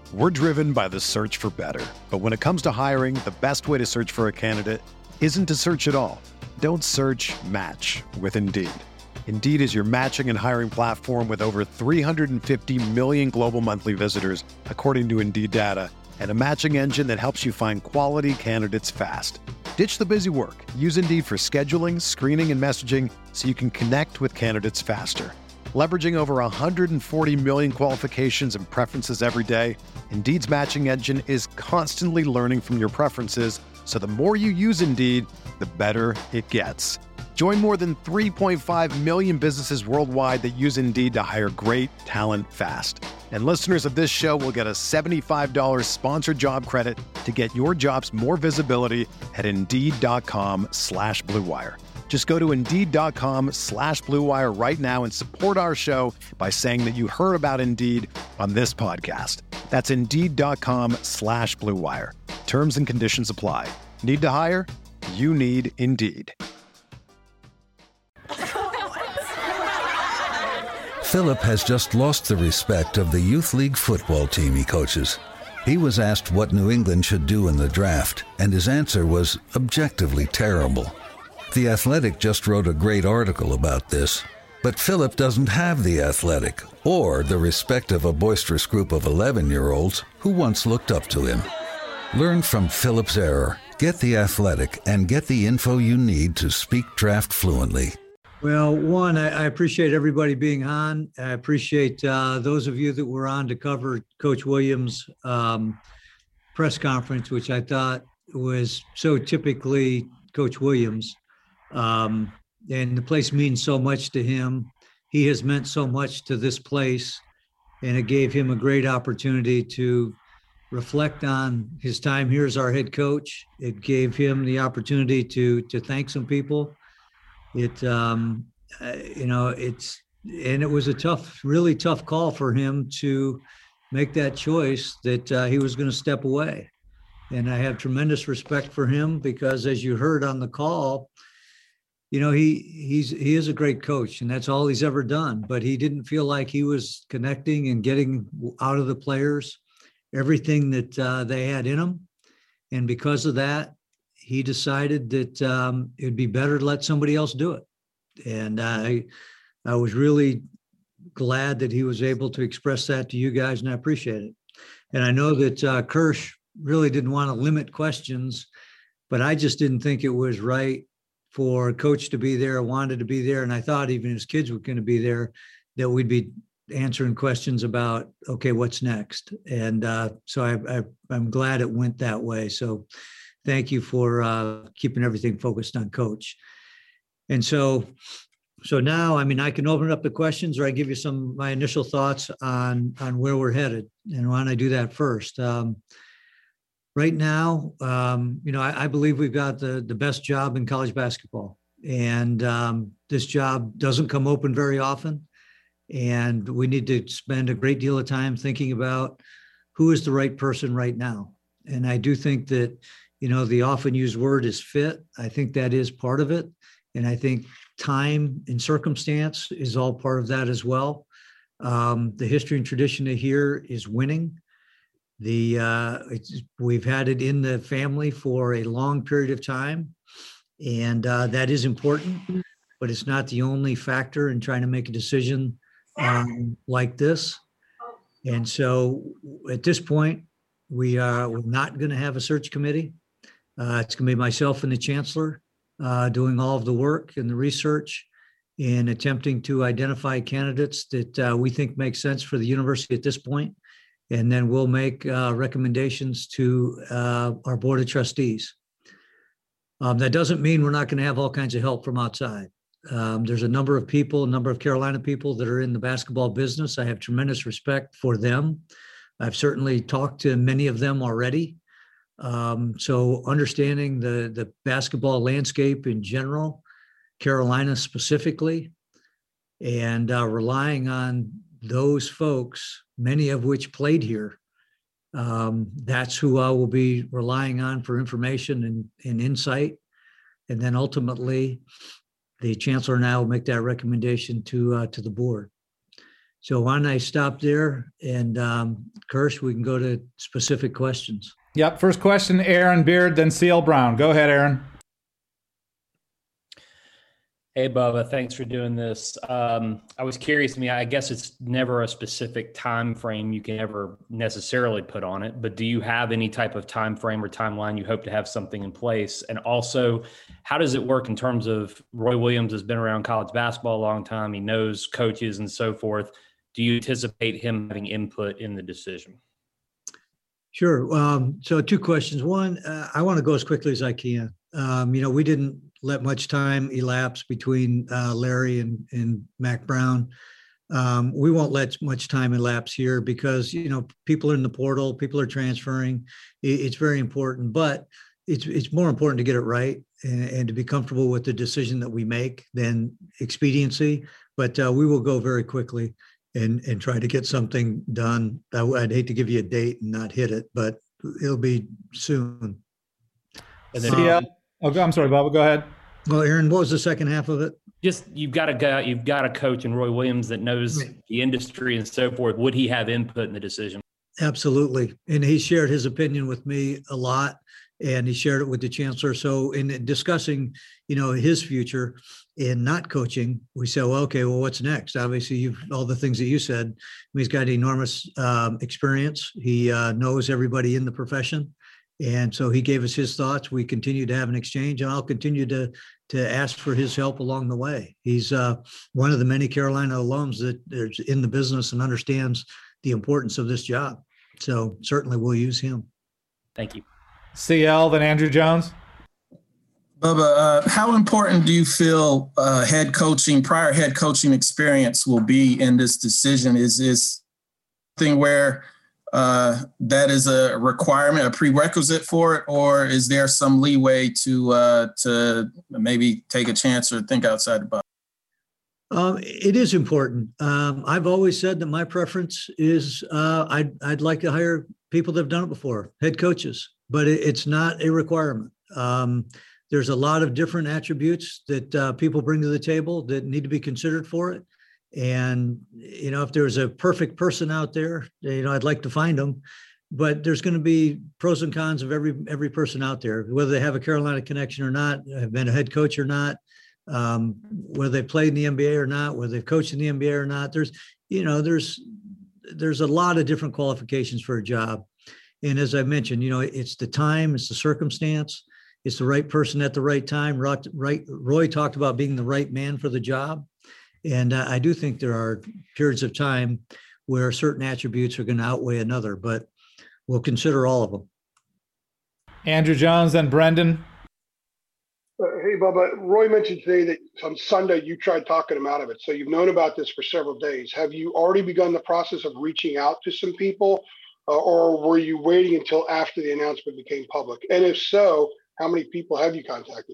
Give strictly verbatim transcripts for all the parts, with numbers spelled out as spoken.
We're driven by the search for better. But when it comes to hiring, the best way to search for a candidate isn't to search at all. Don't search, match with Indeed. Indeed is your matching and hiring platform with over three hundred fifty million global monthly visitors, according to Indeed data, and a matching engine that helps you find quality candidates fast. Ditch the busy work. Use Indeed for scheduling, screening, and messaging so you can connect with candidates faster. Leveraging over one hundred forty million qualifications and preferences every day, Indeed's matching engine is constantly learning from your preferences, so the more you use Indeed, the better it gets. Join more than three point five million businesses worldwide that use Indeed to hire great talent fast. And listeners of this show will get a seventy-five dollars sponsored job credit to get your jobs more visibility at Indeed.com slash Blue Wire. Just go to Indeed.com slash Blue Wire right now and support our show by saying that you heard about Indeed on this podcast. That's Indeed.com slash Blue Wire. Terms and conditions apply. Need to hire? You need Indeed. Philip has just lost the respect of the youth league football team he coaches. He was asked what New England should do in the draft, and his answer was objectively terrible. The Athletic just wrote a great article about this, but Philip doesn't have the Athletic or the respect of a boisterous group of eleven-year-olds who once looked up to him. Learn from Philip's error, get the Athletic, and get the info you need to speak draft fluently. Well, one, I, I appreciate everybody being on. I appreciate uh, those of you that were on to cover Coach Williams' um, press conference, which I thought was so typically Coach Williams. Um, and the place means so much to him. He has meant so much to this place, and it gave him a great opportunity to reflect on his time here as our head coach. It gave him the opportunity to to thank some people. It, um, uh, you know, it's, and it was a tough, really tough call for him to make that choice that uh, he was going to step away. And I have tremendous respect for him because, as you heard on the call, you know, he he's he is a great coach, and that's all he's ever done. But he didn't feel like he was connecting and getting out of the players everything that uh, they had in them. And because of that, he decided that um, it'd be better to let somebody else do it. And I I was really glad that he was able to express that to you guys, and I appreciate it. And I know that uh, Kirsch really didn't want to limit questions, but I just didn't think it was right for a coach to be there, wanted to be there. And I thought even his kids were going to be there, that we'd be answering questions about, okay, what's next? And uh, so I, I, I'm glad it went that way. So thank you for uh, keeping everything focused on Coach. And so, so now, I mean, I can open up the questions, or I give you some, my initial thoughts on, on where we're headed. And why don't I do that first? Um, Right now, um, you know, I, I believe we've got the, the best job in college basketball. And um, this job doesn't come open very often. And we need to spend a great deal of time thinking about who is the right person right now. And I do think that, you know, the often used word is fit. I think that is part of it. And I think time and circumstance is all part of that as well. Um, the history and tradition of here is winning. The uh, it's, we've had it in the family for a long period of time, and uh, that is important, but it's not the only factor in trying to make a decision um, like this. And so at this point, we are we're not going to have a search committee. Uh, it's going to be myself and the chancellor uh, doing all of the work and the research and attempting to identify candidates that uh, we think make sense for the university at this point. And then we'll make uh, recommendations to uh, our board of trustees. Um, that doesn't mean we're not going to have all kinds of help from outside. Um, there's a number of people, a number of Carolina people that are in the basketball business. I have tremendous respect for them. I've certainly talked to many of them already. Um, so understanding the, the basketball landscape in general, Carolina specifically, and uh, relying on those folks, many of which played here. Um, that's who I will be relying on for information and, and insight. And then ultimately, the chancellor and I will make that recommendation to uh, to the board. So why don't I stop there? And um, Kirsch, we can go to specific questions. Yep. First question, Aaron Beard, then C L Brown. Go ahead, Aaron. Hey, Bubba, thanks for doing this. Um, I was curious, I mean, I guess it's never a specific time frame you can ever necessarily put on it, but do you have any type of time frame or timeline you hope to have something in place? And also, how does it work in terms of Roy Williams has been around college basketball a long time, he knows coaches and so forth. Do you anticipate him having input in the decision? Sure. Um, so two questions. One, uh, I want to go as quickly as I can. Um, you know, we didn't let much time elapse between uh, Larry and, and Mack Brown. Um, we won't let much time elapse here because, you know, people are in the portal, people are transferring. It, it's very important, but it's it's more important to get it right and, and to be comfortable with the decision that we make than expediency. But uh, we will go very quickly and and try to get something done. I, I'd hate to give you a date and not hit it, but it'll be soon. And then, C L, oh, I'm sorry, Bubba, go ahead. Well, Aaron, what was the second half of it? Just you've got a guy, you've got a coach in Roy Williams that knows Right. the industry and so forth. Would he have input in the decision? Absolutely. And he shared his opinion with me a lot, and he shared it with the chancellor. So in discussing, you know, his future in not coaching, we said, well, okay, well, what's next? Obviously, you've all the things that you said. He's got enormous um, experience. He uh, knows everybody in the profession. And so he gave us his thoughts. We continue to have an exchange, and I'll continue to to ask for his help along the way. He's uh, one of the many Carolina alums that is in the business and understands the importance of this job. So certainly we'll use him. Thank you. C L, then Andrew Jones. Bubba, uh, how important do you feel uh, head coaching, prior head coaching experience will be in this decision? Is this something where uh, that is a requirement, a prerequisite for it, or is there some leeway to uh, to maybe take a chance or think outside the box? Um, it is important. Um, I've always said that my preference is uh, I'd, I'd like to hire people that have done it before, head coaches, but it, it's not a requirement. Um, there's a lot of different attributes that uh, people bring to the table that need to be considered for it. And, you know, if there's a perfect person out there, you know, I'd like to find them, but there's going to be pros and cons of every, every person out there, whether they have a Carolina connection or not, have been a head coach or not, um, whether they played in the N B A or not, whether they've coached in the N B A or not. There's, you know, there's, there's a lot of different qualifications for a job. And as I mentioned, you know, it's the time, it's the circumstance, it's the right person at the right time. Right, right, Roy talked about being the right man for the job. And uh, I do think there are periods of time where certain attributes are going to outweigh another, but we'll consider all of them. Andrew Jones, then Brendan. Uh, hey, Bubba, Roy mentioned today that on Sunday you tried talking him out of it. So you've known about this for several days. Have you already begun the process of reaching out to some people, uh, or were you waiting until after the announcement became public? And if so, how many people have you contacted?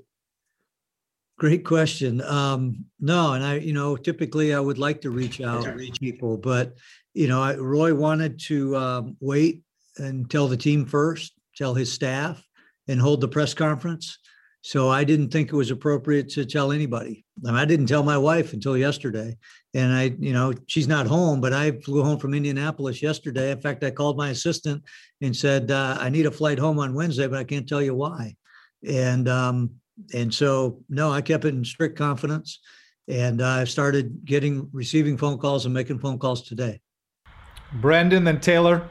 Great question. Um, no, and I, you know, typically I would like to reach out, reach people, but, you know, I, Roy wanted to um, wait and tell the team first, tell his staff, and hold the press conference. So I didn't think it was appropriate to tell anybody. I mean, I didn't tell my wife until yesterday. And I, you know, she's not home, but I flew home from Indianapolis yesterday. In fact, I called my assistant and said, uh, I need a flight home on Wednesday, but I can't tell you why. And, um, and so, no, I kept it in strict confidence. And I uh, started getting, receiving phone calls and making phone calls today. Brendan, then Taylor.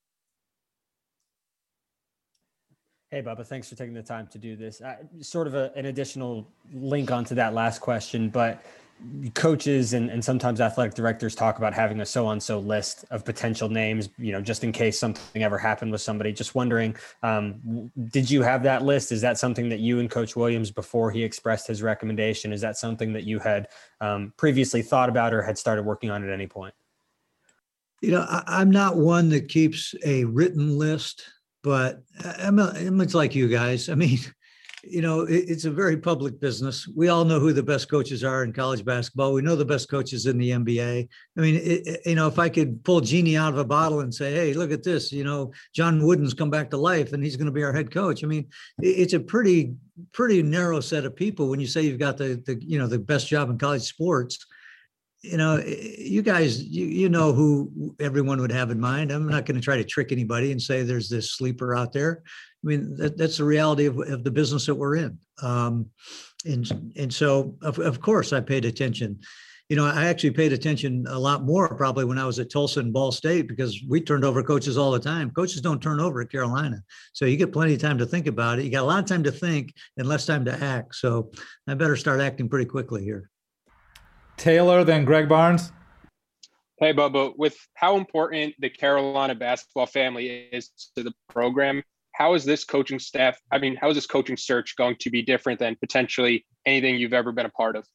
Hey, Bubba, thanks for taking the time to do this. Uh, sort of a, an additional link onto that last question, but coaches and, and sometimes athletic directors talk about having a so-on-so list of potential names, you know, just in case something ever happened with somebody. Just wondering, um, did you have that list? Is that something that you and Coach Williams, before he expressed his recommendation, is that something that you had um, previously thought about or had started working on at any point? You know, I, I'm not one that keeps a written list, but I'm, a, I'm it's like you guys. I mean, you know, it, it's a very public business. We all know who the best coaches are in college basketball. We know the best coaches in the N B A. I mean, it, it, you know, if I could pull Genie out of a bottle and say, hey, look at this, you know, John Wooden's come back to life and he's going to be our head coach. I mean, it, it's a pretty, pretty narrow set of people when you say you've got the, the, you know, the best job in college sports. you know, you guys, you, you know who everyone would have in mind. I'm not going to try to trick anybody and say there's this sleeper out there. I mean, that, that's the reality of, of the business that we're in. Um, and and so, of, of course, I paid attention. You know, I actually paid attention a lot more probably when I was at Tulsa and Ball State, because we turned over coaches all the time. Coaches don't turn over at Carolina. So you get plenty of time to think about it. You got a lot of time to think and less time to act. So I better start acting pretty quickly here. Taylor, then Greg Barnes. Hey, Bubba, with how important the Carolina basketball family is to the program, how is this coaching staff, I mean, how is this coaching search going to be different than potentially anything you've ever been a part of?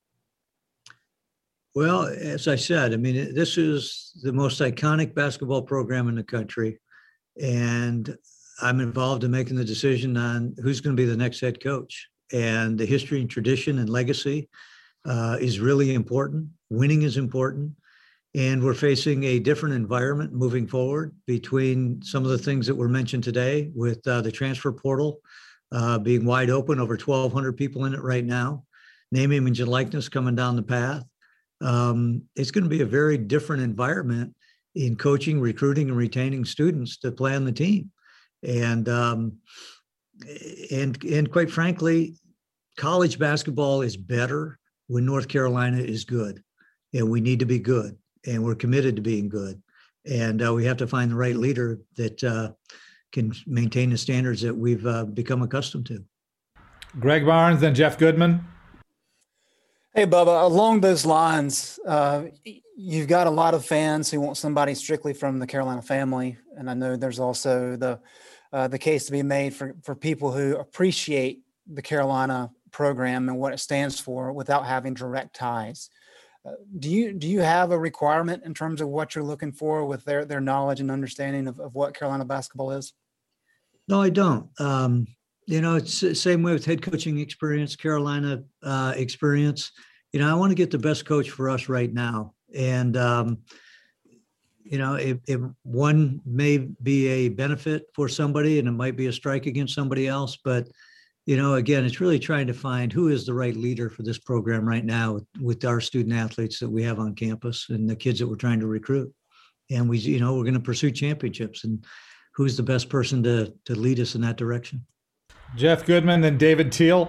Well, as I said, I mean, this is the most iconic basketball program in the country. And I'm involved in making the decision on who's going to be the next head coach. And the history and tradition and legacy uh, is really important. Winning is important. And we're facing a different environment moving forward between some of the things that were mentioned today with uh, the transfer portal uh, being wide open, over twelve hundred people in it right now, name, image, and likeness coming down the path. Um, it's going to be a very different environment in coaching, recruiting, and retaining students to play on the team. And, um, and, and quite frankly, college basketball is better when North Carolina is good, and we need to be good, and we're committed to being good. And uh, we have to find the right leader that uh, can maintain the standards that we've uh, become accustomed to. Greg Barnes, then Jeff Goodman. Hey, Bubba, along those lines, uh, you've got a lot of fans who want somebody strictly from the Carolina family. And I know there's also the uh, the case to be made for, for people who appreciate the Carolina program and what it stands for without having direct ties. Uh, do you do you have a requirement in terms of what you're looking for with their, their knowledge and understanding of, of what Carolina basketball is? No, I don't. Um, You know, it's the same way with head coaching experience, Carolina uh, experience. You know, I want to get the best coach for us right now. And, um, you know, if, if one may be a benefit for somebody and it might be a strike against somebody else. But, you know, again, it's really trying to find who is the right leader for this program right now with, with our student athletes that we have on campus and the kids that we're trying to recruit. And we, you know, we're going to pursue championships, and who's the best person to to lead us in that direction. Jeff Goodman, then David Teal.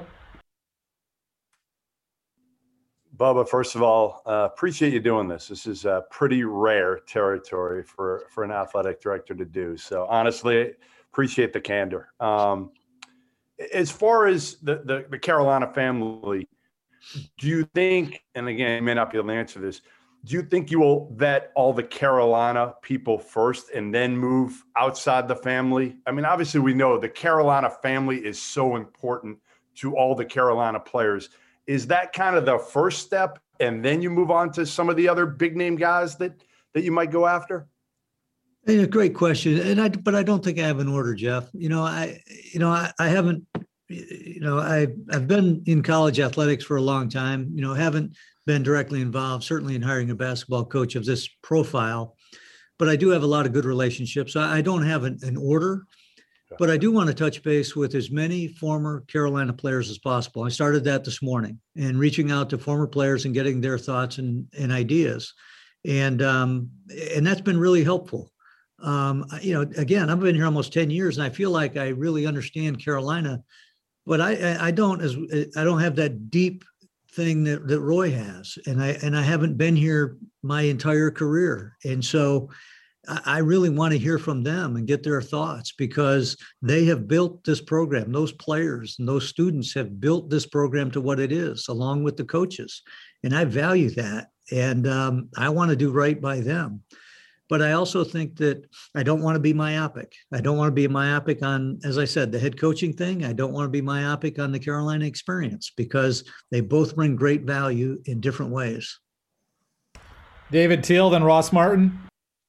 Bubba, first of all, uh, appreciate you doing this. This is uh, pretty rare territory for, for an athletic director to do. So honestly, appreciate the candor. Um, as far as the, the, the Carolina family, do you think, and again, you may not be able to answer this, do you think you will vet all the Carolina people first and then move outside the family? I mean, obviously we know the Carolina family is so important to all the Carolina players. Is that kind of the first step, and then you move on to some of the other big name guys that, that you might go after? Hey, a great question. And I, but I don't think I have an order, Jeff. You know, I, you know, I, I haven't, you know, I, I've been in college athletics for a long time, you know, haven't been directly involved, certainly in hiring a basketball coach of this profile, but I do have a lot of good relationships. I, I don't have an, an order, but I do want to touch base with as many former Carolina players as possible. I started that this morning and reaching out to former players and getting their thoughts and, and ideas. And, um, and that's been really helpful. Um, you know, again, I've been here almost ten years and I feel like I really understand Carolina, but I, I don't, as I don't have that deep thing that, that Roy has. And I, and I haven't been here my entire career. And so I really want to hear from them and get their thoughts, because they have built this program. Those players and those students have built this program to what it is, along with the coaches. And I value that. And um, I want to do right by them. But I also think that I don't want to be myopic. I don't want to be myopic on, as I said, the head coaching thing. I don't want to be myopic on the Carolina experience, because they both bring great value in different ways. David Teal, then Ross Martin.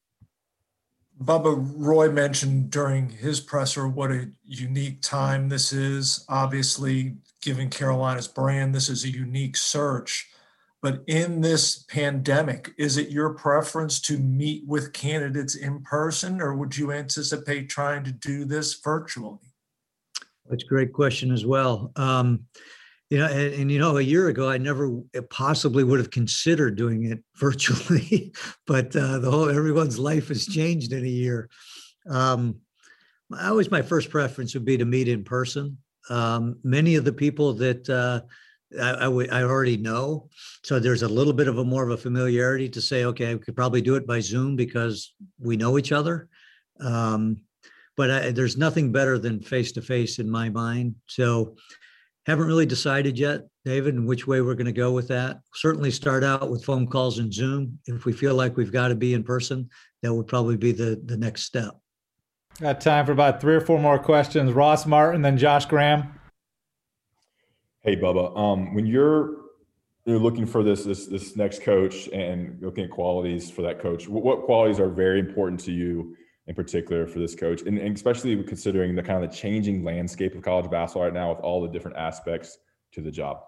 Bubba, Roy mentioned during his presser what a unique time this is. Obviously, given Carolina's brand, this is a unique search. But in this pandemic, is it your preference to meet with candidates in person, or would you anticipate trying to do this virtually? That's a great question as well. Um, You know, and, and you know, a year ago, I never possibly would have considered doing it virtually, but uh, the whole everyone's life has changed in a year. Um, always, my first preference would be to meet in person. Um, many of the people that uh, I, I, w- I already know, so there's a little bit of a more of a familiarity to say, okay, I could probably do it by Zoom because we know each other. Um, but I, there's nothing better than face to face in my mind. So. Haven't really decided yet, David, in which way we're going to go with that. Certainly start out with phone calls and Zoom. If we feel like we've got to be in person, that would probably be the, the next step. Got time for about three or four more questions. Ross Martin, then Josh Graham. Hey, Bubba. Um, when you're, you're looking for this, this this next coach and looking at qualities for that coach, what, what qualities are very important to you in particular for this coach, and, and especially considering the kind of the changing landscape of college basketball right now with all the different aspects to the job?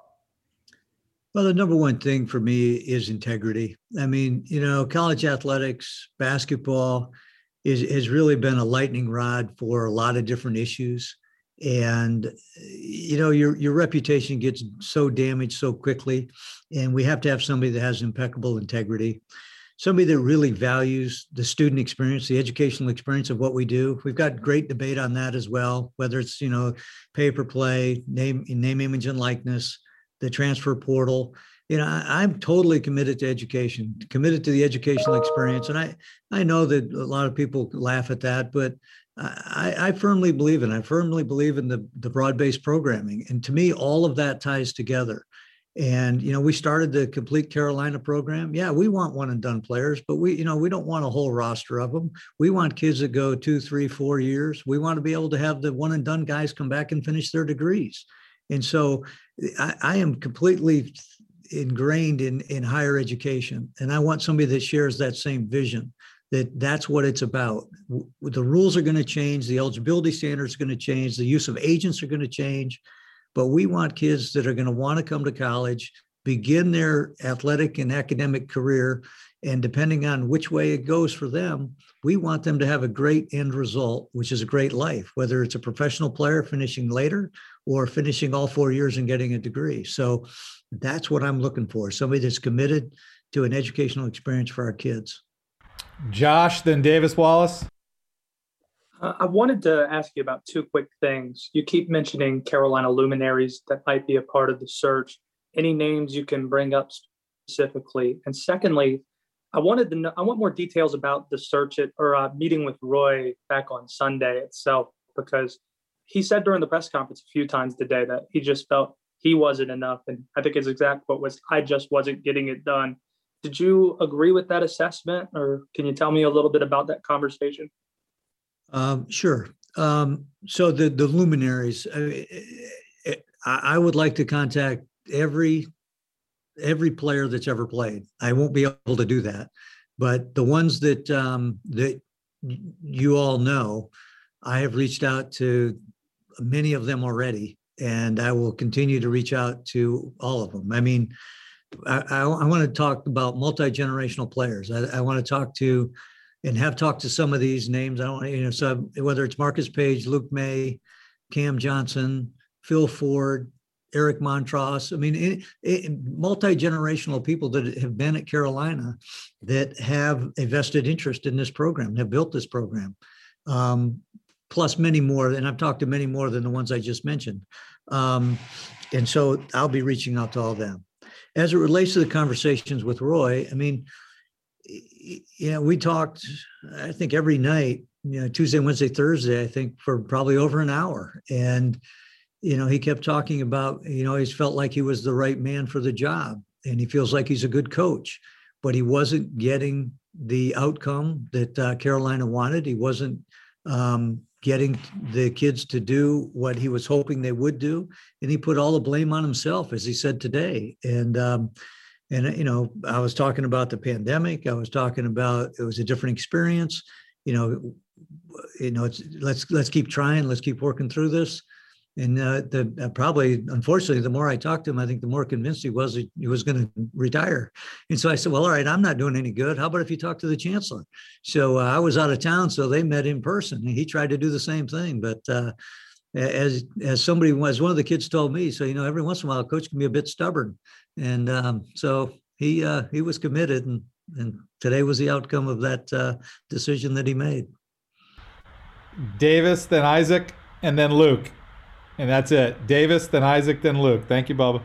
Well, the number one thing for me is integrity. I mean, you know, college athletics, basketball is, has really been a lightning rod for a lot of different issues. And, you know, your, your reputation gets so damaged so quickly, and we have to have somebody that has impeccable integrity. Somebody that really values the student experience, the educational experience of what we do. We've got great debate on that as well, whether it's, you know, pay per play, name, name, image, and likeness, the transfer portal. You know, I, I'm totally committed to education, committed to the educational experience. And I, I know that a lot of people laugh at that, but I, I firmly believe in, I firmly believe in the, the broad-based programming. And to me, all of that ties together. And, you know, we started the Complete Carolina program. Yeah, we want one and done players, but we, you know, we don't want a whole roster of them. We want kids that go two, three, four years. We want to be able to have the one and done guys come back and finish their degrees. And so I, I am completely ingrained in, in higher education. And I want somebody that shares that same vision, that that's what it's about. The rules are going to change. The eligibility standards are going to change. The use of agents are going to change. But we want kids that are going to want to come to college, begin their athletic and academic career, and depending on which way it goes for them, we want them to have a great end result, which is a great life, whether it's a professional player finishing later or finishing all four years and getting a degree. So that's what I'm looking for, somebody that's committed to an educational experience for our kids. Josh, then Davis Wallace. Uh, I wanted to ask you about two quick things. You keep mentioning Carolina luminaries that might be a part of the search. Any names you can bring up specifically? And secondly, I wanted to know, I want more details about the search at, or uh, meeting with Roy back on Sunday itself, because he said during the press conference a few times today that he just felt he wasn't enough. And I think his exact quote was, "I just wasn't getting it done." Did you agree with that assessment, or can you tell me a little bit about that conversation? Um, sure. Um, so the, the luminaries, I, I would like to contact every, every player that's ever played. I won't be able to do that, but the ones that, um, that you all know, I have reached out to many of them already, and I will continue to reach out to all of them. I mean, I, I, I want to talk about multi-generational players. I, I want to talk to and have talked to some of these names. I don't, you know, so whether it's Marcus Page, Luke May, Cam Johnson, Phil Ford, Eric Montross. I mean, it, it, multi-generational people that have been at Carolina that have a vested interest in this program, have built this program, um, plus many more. And I've talked to many more than the ones I just mentioned. Um, and so I'll be reaching out to all of them. As it relates to the conversations with Roy, I mean, you know, we talked, I think every night, you know, Tuesday, Wednesday, Thursday, I think for probably over an hour. And, you know, he kept talking about, you know, he's felt like he was the right man for the job, and he feels like he's a good coach, but he wasn't getting the outcome that uh, Carolina wanted. He wasn't um, getting the kids to do what he was hoping they would do. And he put all the blame on himself, as he said today. And, um, And, you know, I was talking about the pandemic. I was talking about, it was a different experience. You know, you know, it's, let's, let's keep trying. Let's keep working through this. And uh, the uh, probably, unfortunately, the more I talked to him, I think the more convinced he was he, he was going to retire. And so I said, well, all right, I'm not doing any good. How about if you talk to the chancellor? So uh, I was out of town, so they met in person, and he tried to do the same thing. But, uh, as as somebody as one of the kids told me, so you know, every once in a while, a coach can be a bit stubborn, and um, so he uh, he was committed, and and today was the outcome of that uh, decision that he made. Davis, then Isaac, and then Luke, and that's it. Davis, then Isaac, then Luke. Thank you, Bubba.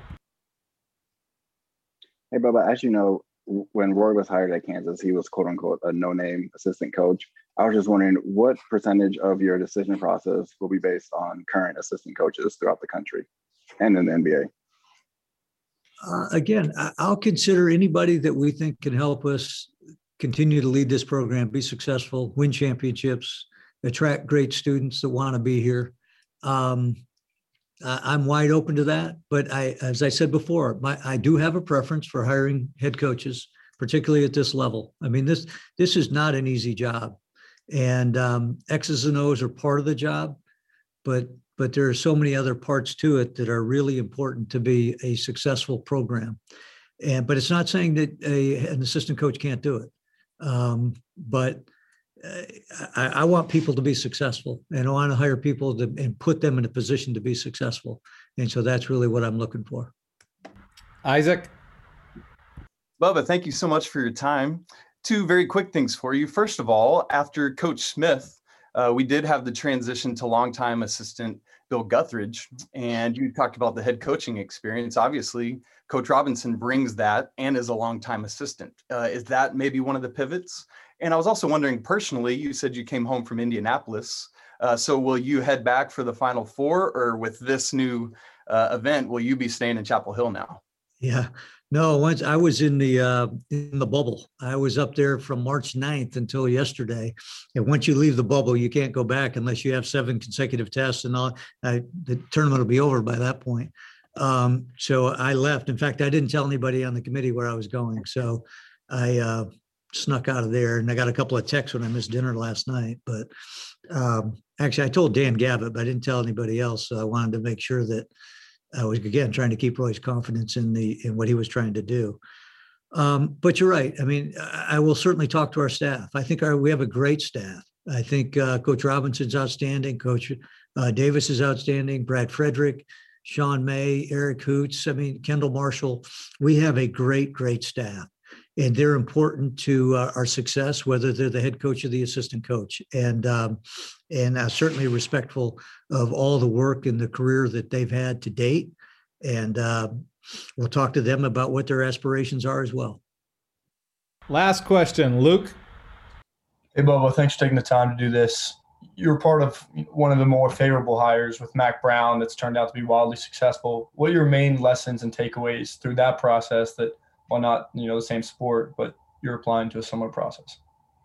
Hey, Bubba, as you know, when Roy was hired at Kansas, he was quote unquote a no-name assistant coach. I was just wondering what percentage of your decision process will be based on current assistant coaches throughout the country and in the N B A? Uh, again, I'll consider anybody that we think can help us continue to lead this program, be successful, win championships, attract great students that want to be here. Um, I'm wide open to that, but I, as I said before, my, I do have a preference for hiring head coaches, particularly at this level. I mean, this this is not an easy job, and um, X's and O's are part of the job, but but there are so many other parts to it that are really important to be a successful program. And but it's not saying that a, an assistant coach can't do it, um, but I, I want people to be successful, and I want to hire people to, and put them in a position to be successful. And so that's really what I'm looking for. Isaac? Bubba, thank you so much for your time. Two very quick things for you. First of all, after Coach Smith, uh, we did have the transition to longtime assistant Bill Guthridge, and you talked about the head coaching experience. Obviously, Coach Robinson brings that and is a longtime assistant. Uh, is that maybe one of the pivots? And I was also wondering personally, you said you came home from Indianapolis. Uh, so will you head back for the Final Four, or with this new uh, event, will you be staying in Chapel Hill now? Yeah, no, once I was in the uh, in the bubble. I was up there from March ninth until yesterday. And once you leave the bubble, you can't go back unless you have seven consecutive tests, and all. I, the tournament will be over by that point. Um, so I left. In fact, I didn't tell anybody on the committee where I was going. So I uh, snuck out of there, and I got a couple of texts when I missed dinner last night. But um, actually, I told Dan Gavitt, but I didn't tell anybody else. So I wanted to make sure that I was, again, trying to keep Roy's confidence in the in what he was trying to do. Um, but you're right. I mean, I will certainly talk to our staff. I think our we have a great staff. I think uh, Coach Robinson's outstanding. Coach uh, Davis is outstanding. Brad Frederick, Sean May, Eric Hoots. I mean, Kendall Marshall. We have a great, great staff. And they're important to uh, our success, whether they're the head coach or the assistant coach. And um, and uh, certainly respectful of all the work and the career that they've had to date. And uh, we'll talk to them about what their aspirations are as well. Last question, Luke. Hey, Bubba, thanks for taking the time to do this. You're part of one of the more favorable hires with Mack Brown that's turned out to be wildly successful. What are your main lessons and takeaways through that process that, while not, you know, the same sport, but you're applying to a similar process?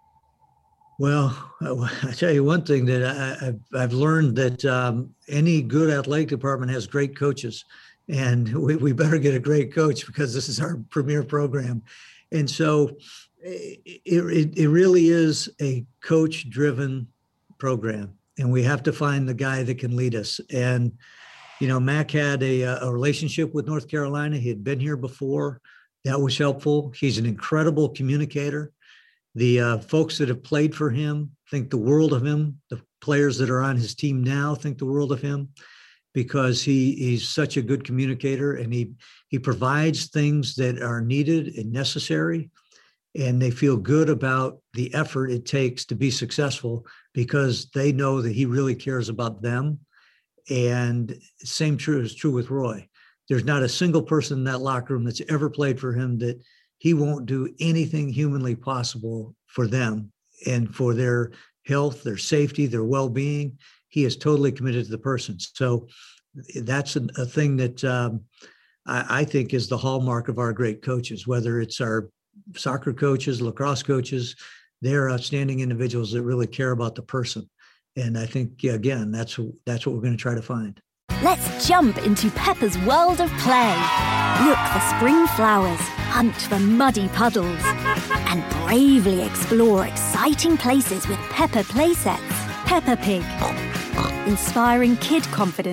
Well, I tell you one thing that I, I've, I've learned that um, any good athletic department has great coaches, and we, we better get a great coach because this is our premier program. And so it, it, it really is a coach-driven program, and we have to find the guy that can lead us. And, you know, Mack had a, a relationship with North Carolina. He had been here before. That was helpful. He's an incredible communicator. The uh, folks that have played for him think the world of him. The players that are on his team now think the world of him because he he's such a good communicator, and he he provides things that are needed and necessary, and they feel good about the effort it takes to be successful because they know that he really cares about them. And same true is true with Roy. There's not a single person in that locker room that's ever played for him that he won't do anything humanly possible for them and for their health, their safety, their well-being. He is totally committed to the person. So that's a, a thing that um, I, I think is the hallmark of our great coaches, whether it's our soccer coaches, lacrosse coaches. They're outstanding individuals that really care about the person. And I think, again, that's, that's what we're going to try to find. Let's jump into Peppa's world of play. Look for spring flowers, hunt for muddy puddles, and bravely explore exciting places with Peppa playsets. Peppa Pig, inspiring kid confidence.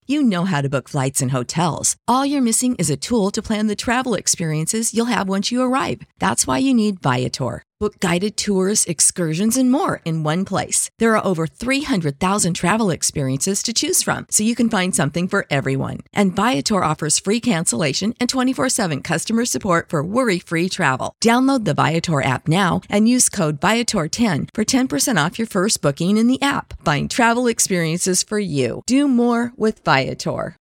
You know how to book flights and hotels. All you're missing is a tool to plan the travel experiences you'll have once you arrive. That's why you need Viator. Book guided tours, excursions, and more in one place. There are over three hundred thousand travel experiences to choose from, so you can find something for everyone. And Viator offers free cancellation and twenty-four seven customer support for worry-free travel. Download the Viator app now and use code Viator ten for ten percent off your first booking in the app. Find travel experiences for you. Do more with Viator.